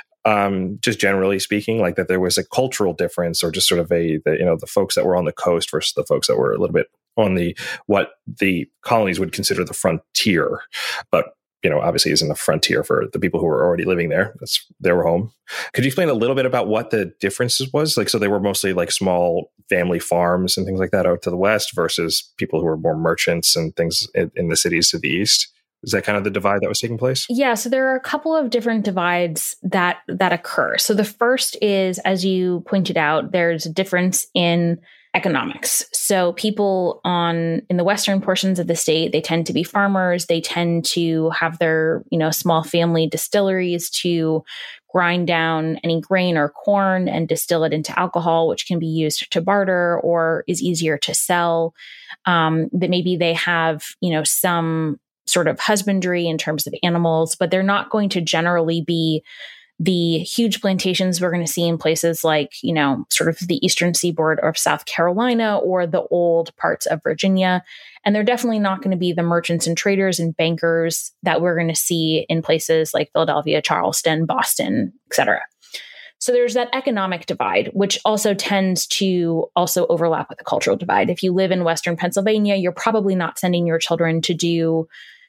Um, just generally speaking, like that there was a cultural difference, or just sort of a the, you know the folks that were on the coast versus the folks that were a little bit on the what the colonies would consider the frontier, but you know obviously isn't a frontier for the people who were already living there. That's their home. Could you explain a little bit about what the differences was? Like, so they were mostly like small family farms and things like that out to the west versus people who were more merchants and things in, in the cities to the east. Is that kind of the divide that was taking place? Yeah. So there are a couple of different divides that that occur. So the first is, as you pointed out, there's a difference in economics. So people on in the western portions of the state, they tend to be farmers. They tend to have their, you know, small family distilleries to grind down any grain or corn and distill it into alcohol, which can be used to barter or is easier to sell. Um, that maybe they have, you know, some sort of husbandry in terms of animals, but they're not going to generally be the huge plantations we're going to see in places like, you know, sort of the eastern seaboard of South Carolina or the old parts of Virginia. And they're definitely not going to be the merchants and traders and bankers that we're going to see in places like Philadelphia, Charleston, Boston, et cetera. So there's that economic divide, which also tends to also overlap with the cultural divide. If you live in Western Pennsylvania, you're probably not sending your children to do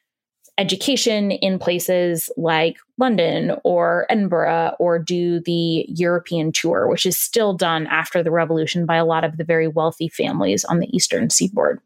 education in places like London or Edinburgh or do the European tour, which is still done after the revolution by a lot of the very wealthy families on the eastern seaboard.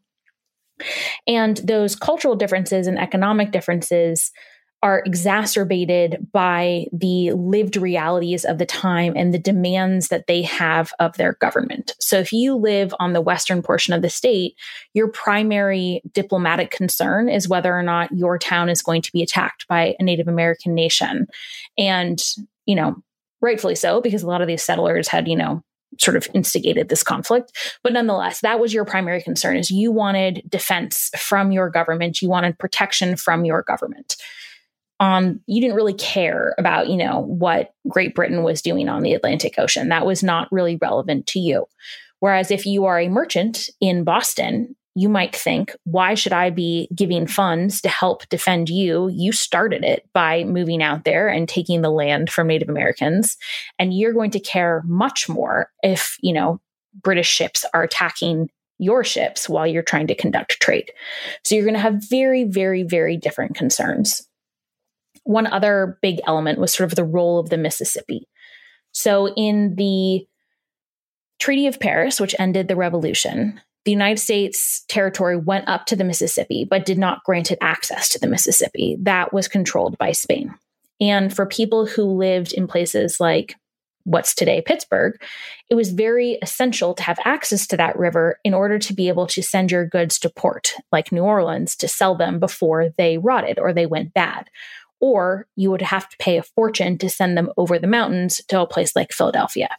And those cultural differences and economic differences are exacerbated by the lived realities of the time and the demands that they have of their government. So if you live on the western portion of the state, your primary diplomatic concern is whether or not your town is going to be attacked by a Native American nation. And, you know, rightfully so, because a lot of these settlers had, you know, sort of instigated this conflict. But nonetheless, that was your primary concern, is you wanted defense from your government. You wanted protection from your government. Um, you didn't really care about, you know, what Great Britain was doing on the Atlantic Ocean. That was not really relevant to you. Whereas if you are a merchant in Boston, you might think, why should I be giving funds to help defend you? You started it by moving out there and taking the land from Native Americans. And you're going to care much more if, you know, British ships are attacking your ships while you're trying to conduct trade. So you're going to have very, very, very different concerns. One other big element was sort of the role of the Mississippi. So in the Treaty of Paris, which ended the revolution, the United States territory went up to the Mississippi, but did not grant it access to the Mississippi. That was controlled by Spain. And for people who lived in places like what's today Pittsburgh, it was very essential to have access to that river in order to be able to send your goods to port, like New Orleans, to sell them before they rotted or they went bad. Or you would have to pay a fortune to send them over the mountains to a place like Philadelphia.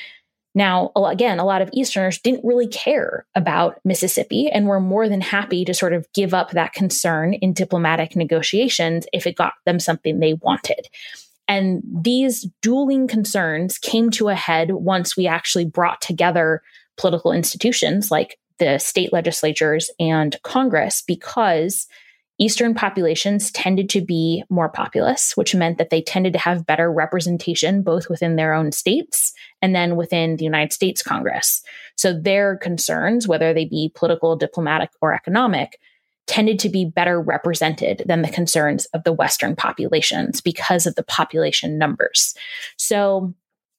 Now, again, a lot of Easterners didn't really care about Mississippi and were more than happy to sort of give up that concern in diplomatic negotiations if it got them something they wanted. And these dueling concerns came to a head once we actually brought together political institutions like the state legislatures and Congress, because Eastern populations tended to be more populous, which meant that they tended to have better representation both within their own states and then within the United States Congress. So their concerns, whether they be political, diplomatic, or economic, tended to be better represented than the concerns of the Western populations because of the population numbers. So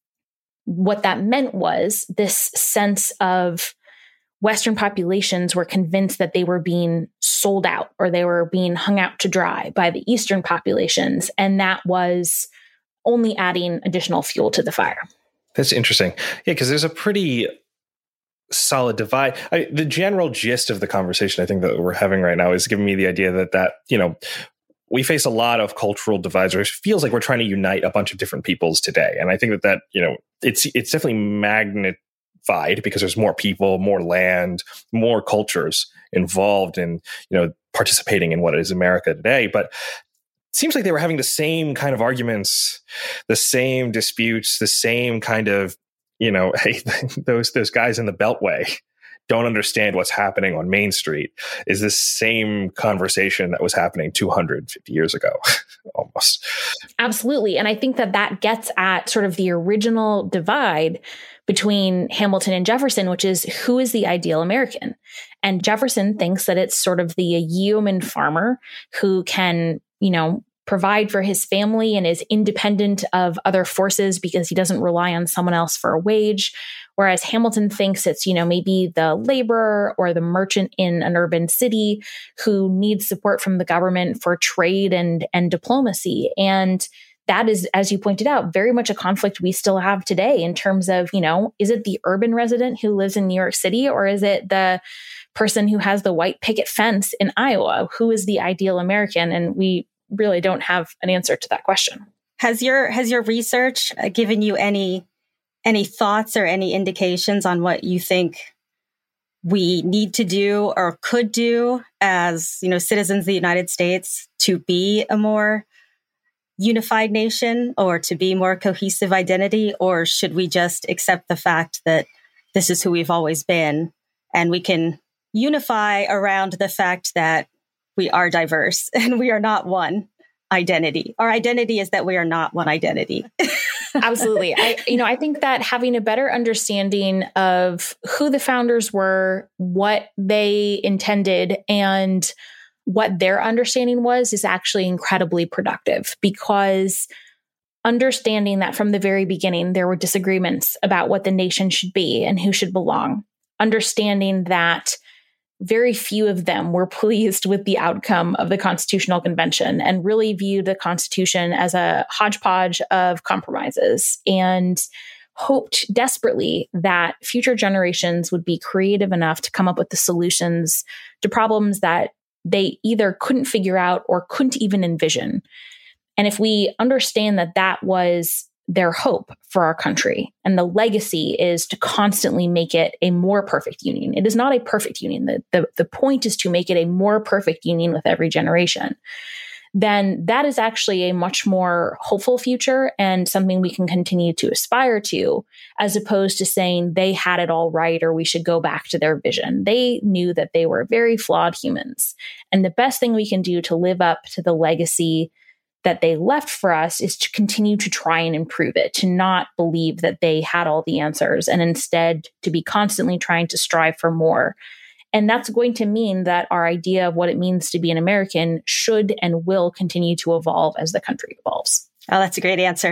what that meant was this sense of Western populations were convinced that they were being sold out or they were being hung out to dry by the Eastern populations. And that was only adding additional fuel to the fire. That's interesting. Yeah, because there's a pretty solid divide. I, the general gist of the conversation I think that we're having right now is giving me the idea that, that, you know, we face a lot of cultural divides, or it feels like we're trying to unite a bunch of different peoples today. And I think that that, you know, it's it's definitely magnet because there's more people, more land, more cultures involved in, you know, participating in what is America today. But it seems like they were having the same kind of arguments, the same disputes, the same kind of, you know, hey, those those guys in the Beltway don't understand what's happening on Main Street is the same conversation that was happening two hundred fifty years ago, almost. Absolutely. And I think that that gets at sort of the original divide between Hamilton and Jefferson, which is who is the ideal American? And Jefferson thinks that it's sort of the yeoman farmer who can, you know, provide for his family and is independent of other forces because he doesn't rely on someone else for a wage. Whereas Hamilton thinks it's, you know, maybe the laborer or the merchant in an urban city who needs support from the government for trade and, and diplomacy. And that is, as you pointed out, very much a conflict we still have today in terms of, you know, is it the urban resident who lives in New York City, or is it the person who has the white picket fence in Iowa? Who is the ideal American? And we really don't have an answer to that question. Has your has your research given you any any thoughts or any indications on what you think we need to do or could do as, you know, citizens of the United States to be a more unified nation or to be more cohesive identity? Or should we just accept the fact that this is who we've always been and we can unify around the fact that we are diverse and we are not one identity? Our identity is that we are not one identity. Absolutely. I, you know, I think that having a better understanding of who the founders were, what they intended, and what their understanding was is actually incredibly productive, because understanding that from the very beginning, there were disagreements about what the nation should be and who should belong. Understanding that very few of them were pleased with the outcome of the Constitutional Convention and really viewed the Constitution as a hodgepodge of compromises, and hoped desperately that future generations would be creative enough to come up with the solutions to problems that they either couldn't figure out or couldn't even envision. And if we understand that that was their hope for our country, and the legacy is to constantly make it a more perfect union. It is not a perfect union. The, the, the point is to make it a more perfect union with every generation. Then that is actually a much more hopeful future and something we can continue to aspire to, as opposed to saying they had it all right or we should go back to their vision. They knew that they were very flawed humans. And the best thing we can do to live up to the legacy that they left for us is to continue to try and improve it, to not believe that they had all the answers, and instead to be constantly trying to strive for more. And that's going to mean that our idea of what it means to be an American should and will continue to evolve as the country evolves. Oh, that's a great answer.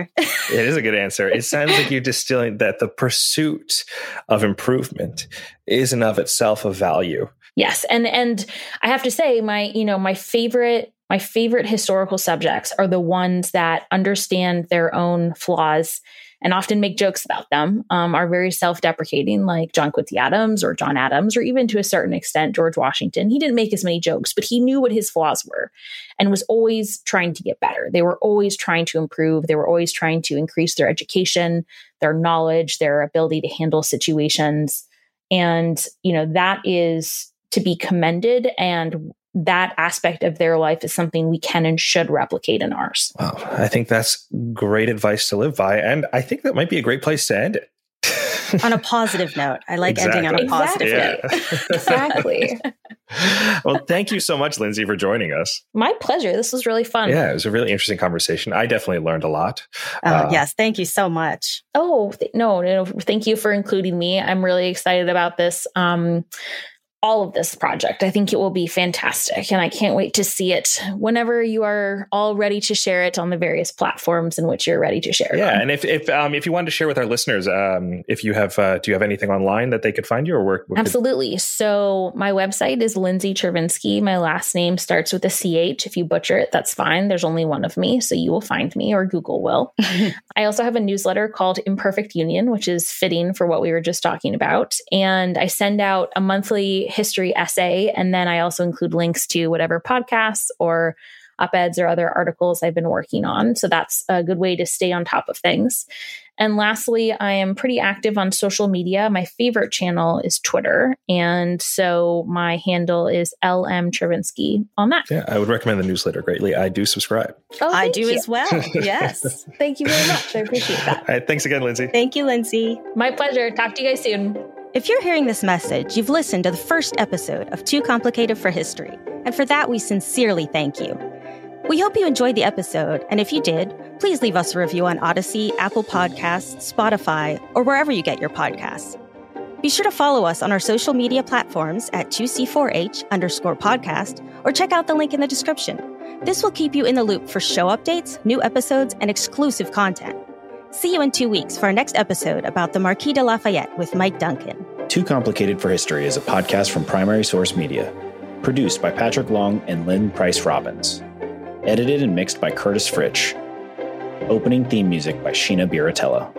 It is a good answer. It sounds like you're distilling that the pursuit of improvement is in of itself a value. Yes. And and I have to say, my, you know, my favorite, my favorite historical subjects are the ones that understand their own flaws and often make jokes about them, um, are very self-deprecating, like John Quincy Adams or John Adams, or even to a certain extent, George Washington. He didn't make as many jokes, but he knew what his flaws were and was always trying to get better. They were always trying to improve. They were always trying to increase their education, their knowledge, their ability to handle situations. And, you know, that is to be commended, and that aspect of their life is something we can and should replicate in ours. Wow. I think that's great advice to live by. And I think that might be a great place to end it. On a positive note. I like exactly. ending on a positive exactly. note. Exactly. Well, thank you so much, Lindsay, for joining us. My pleasure. This was really fun. Yeah, it was a really interesting conversation. I definitely learned a lot. Oh, uh, yes. Thank you so much. Oh, th- no, no. Thank you for including me. I'm really excited about this. Um, all of this project. I think it will be fantastic, and I can't wait to see it whenever you are all ready to share it on the various platforms in which you're ready to share it. Yeah, on. and if if um, if you wanted to share with our listeners, um, if you have, uh, do you have anything online that they could find you, or where? where Absolutely. Could... So my website is Lindsay Chervinsky. My last name starts with a C H. If you butcher it, that's fine. There's only one of me, so you will find me, or Google will. I also have a newsletter called Imperfect Union, which is fitting for what we were just talking about, and I send out a monthly history essay. And then I also include links to whatever podcasts or op-eds or other articles I've been working on. So that's a good way to stay on top of things. And lastly, I am pretty active on social media. My favorite channel is Twitter. And so my handle is L M Chervinsky on that. Yeah, I would recommend the newsletter greatly. I do subscribe. Oh, I do you. as well. Yes. Thank you very much. I appreciate that. All right, thanks again, Lindsay. Thank you, Lindsay. My pleasure. Talk to you guys soon. If you're hearing this message, you've listened to the first episode of Too Complicated for History, and for that, we sincerely thank you. We hope you enjoyed the episode, and if you did, please leave us a review on Odyssey, Apple Podcasts, Spotify, or wherever you get your podcasts. Be sure to follow us on our social media platforms at two C four H underscore podcast, or check out the link in the description. This will keep you in the loop for show updates, new episodes, and exclusive content. See you in two weeks for our next episode about the Marquis de Lafayette with Mike Duncan. Too Complicated for History is a podcast from Primary Source Media, produced by Patrick Long and Lynn Price Robbins, edited and mixed by Curtis Fritsch, opening theme music by Sheena Biratella.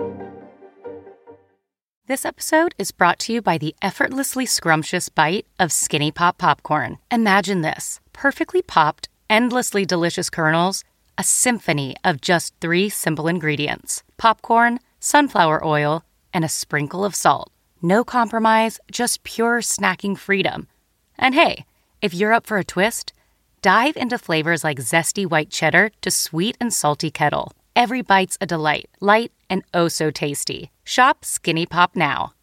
This episode is brought to you by the effortlessly scrumptious bite of Skinny Pop Popcorn. Imagine this, perfectly popped, endlessly delicious kernels, a symphony of just three simple ingredients: popcorn, sunflower oil, and a sprinkle of salt. No compromise, just pure snacking freedom. And hey, if you're up for a twist, dive into flavors like zesty white cheddar to sweet and salty kettle. Every bite's a delight, light and oh so tasty. Shop Skinny Pop now.